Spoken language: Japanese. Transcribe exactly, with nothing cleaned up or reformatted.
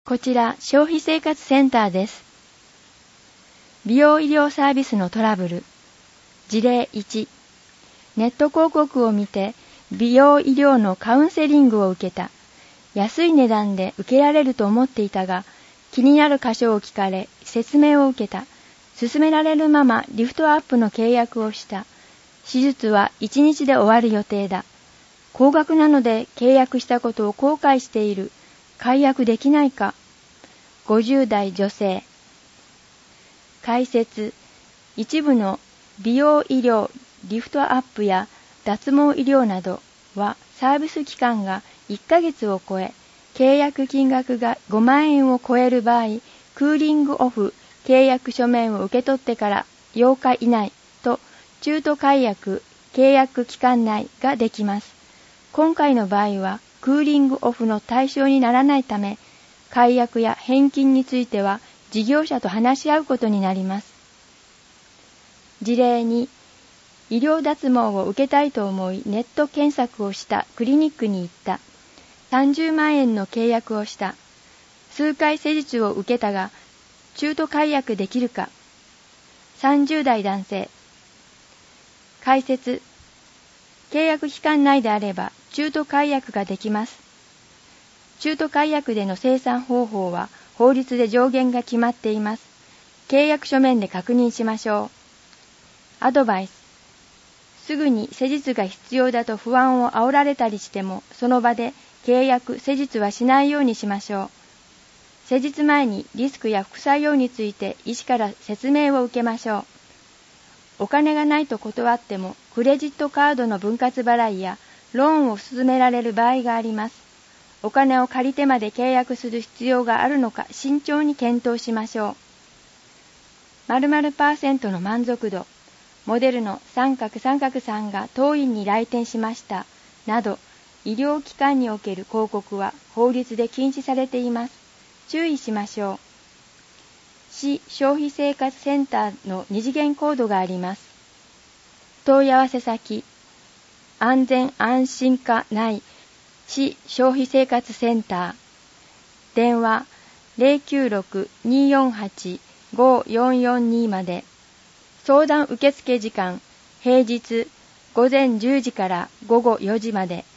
こちら消費生活センターです。美容医療サービスのトラブル。事例いち、ネット広告を見て美容医療のカウンセリングを受けた。安い値段で受けられると思っていたが、気になる箇所を聞かれ説明を受けた。勧められるままリフトアップの契約をした。手術はいちにちで終わる予定だ。高額なので契約したことを後悔している。解約できないか。ごじゅう代女性。解説。一部の美容医療、リフトアップや脱毛医療などはサービス期間がいっかげつを超え、契約金額がごまんえんを超える場合、クーリングオフ契約書面を受け取ってからようか以内と中途解約契約期間内ができます。今回の場合はクーリングオフの対象にならないため、解約や返金については事業者と話し合うことになります。事例に、医療脱毛を受けたいと思いネット検索をしたクリニックに行った。さんじゅうまんえんの契約をした。数回施術を受けたが、中途解約できるか。さんじゅう代男性。解説。契約期間内であれば中途解約ができます。中途解約での清算方法は法律で上限が決まっています。契約書面で確認しましょう。アドバイス。すぐに施術が必要だと不安を煽られたりしても、その場で契約、施術はしないようにしましょう。施術前にリスクや副作用について医師から説明を受けましょう。お金がないと断っても、クレジットカードの分割払いやローンを勧められる場合があります。お金を借りてまで契約する必要があるのか慎重に検討しましょう。〇〇パーセントの満足度。モデルの三角三角さんが当院に来店しましたなど、医療機関における広告は法律で禁止されています。注意しましょう。市消費生活センターの二次元コードがあります。問い合わせ先、安全安心課内市消費生活センター。電話 ゼロきゅうろく にーよんはち ごーよんよんに まで。相談受付時間、平日午前じゅうじから午後よじまで。